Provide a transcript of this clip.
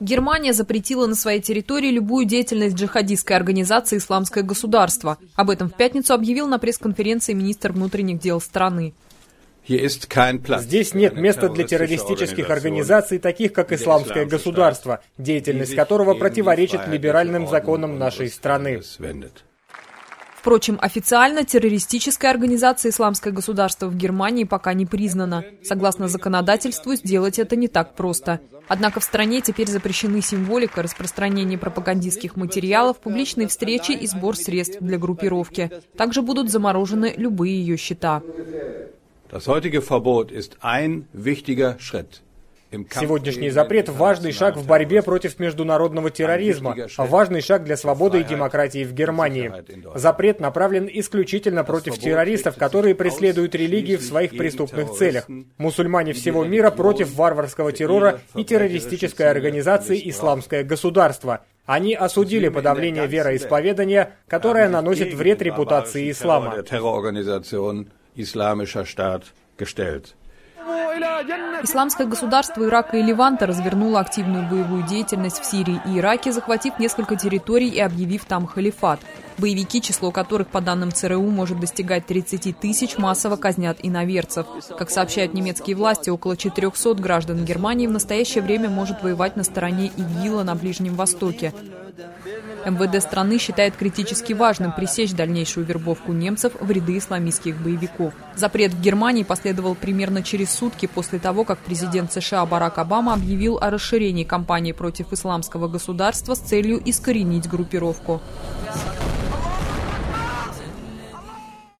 Германия запретила на своей территории любую деятельность джихадистской организации «Исламское государство». Об этом в пятницу объявил на пресс-конференции министр внутренних дел страны. Здесь нет места для террористических организаций, таких как «Исламское государство», деятельность которого противоречит либеральным законам нашей страны. Впрочем, официально террористическая организация «Исламское государство» в Германии пока не признана. Согласно законодательству, сделать это не так просто. Однако в стране теперь запрещены символика, распространение пропагандистских материалов, публичные встречи и сбор средств для группировки. Также будут заморожены любые ее счета. Сегодняшний запрет – важный шаг в борьбе против международного терроризма, важный шаг для свободы и демократии в Германии. Запрет направлен исключительно против террористов, которые преследуют религии в своих преступных целях. Мусульмане всего мира против варварского террора и террористической организации «Исламское государство». Они осудили подавление вероисповедания, которое наносит вред репутации ислама. Исламское государство Ирака и Леванта развернуло активную боевую деятельность в Сирии и Ираке, захватив несколько территорий и объявив там халифат. Боевики, число которых, по данным ЦРУ, может достигать 30 тысяч, массово казнят иноверцев. Как сообщают немецкие власти, около 400 граждан Германии в настоящее время может воевать на стороне ИГИЛа на Ближнем Востоке. МВД страны считает критически важным пресечь дальнейшую вербовку немцев в ряды исламистских боевиков. Запрет в Германии последовал примерно через сутки после того, как президент США Барак Обама объявил о расширении кампании против исламского государства с целью искоренить группировку.